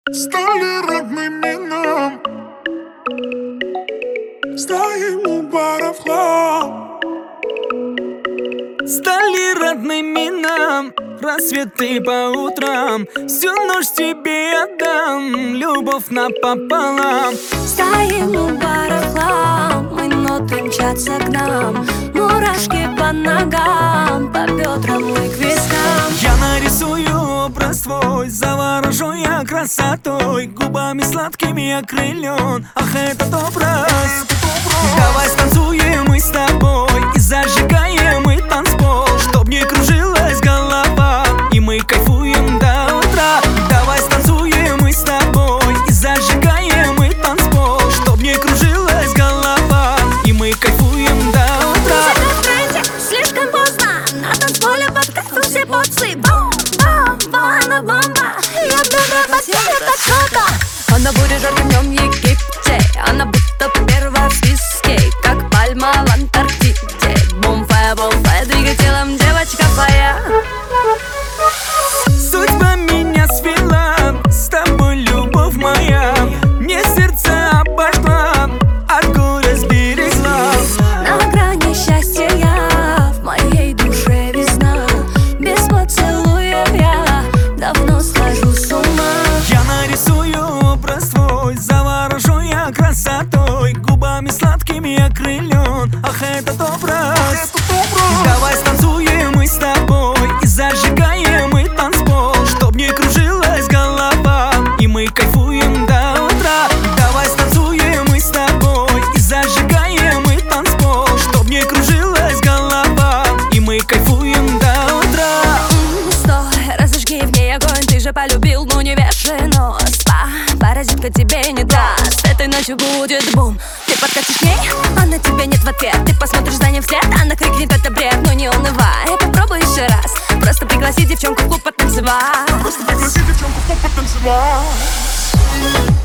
Стали родными нам, стоим у бара в хлам. Стали родными нам рассветы по утрам. Всю ночь тебе отдам, любовь напополам. Стоим у бара в хлам, минуты мчатся к нам. Мурашки по ногам, по бедрам и к вискам. Я нарисую образ твой, заворожу я красотой. Губами сладкими окрылен, ах, этот образ. Давай станцуем мы с тобой и зажигаем мы танцпол, чтоб не кружилась голова, и мы кайфуем до утра. Давай станцуем мы с тобой и зажигаем мы танцпол, чтоб не кружилась голова, и мы кайфуем до утра. Слишком поздно, на танцполе под кайфом все поцы. Бомба, она бомба, я бедра бассейн, это что-то. Она будет жарким днем Египте, она будто первая в списке, как пальма в Антарктиде. Бомфая, двигай телом, девочка твоя. Судьба меня свела, с тобой любовь моя. Мне сердце обожгла, от горя сберегла. На грани счастья я, в моей душе весна. Без поцелуев я давно схожу с ума. Я нарисую образ твой, заворожу я красотой. Губами сладкими окрылен, ах, этот образ. Давай станцуем мы с тобой и зажигаем мы танцпол, чтоб не кружилась голова, и мы кайфуем до утра. Давай станцуем мы с тобой и зажигаем мы танцпол, чтоб не кружилась голова, и мы кайфуем до утра. Стой, разожги в ней огонь, ты же полюбил, но не вешено. Спа, паразитка тебе не даст, этой ночью будет бум. Ты подкатишь к ней, она тебе нет в ответ. Ты посмотришь за ним вслед, она крикнет, это бред. Но не унывай, попробуй еще раз. Просто пригласи девчонку в клуб потанцевать. Просто пригласи девчонку в клуб потанцевать.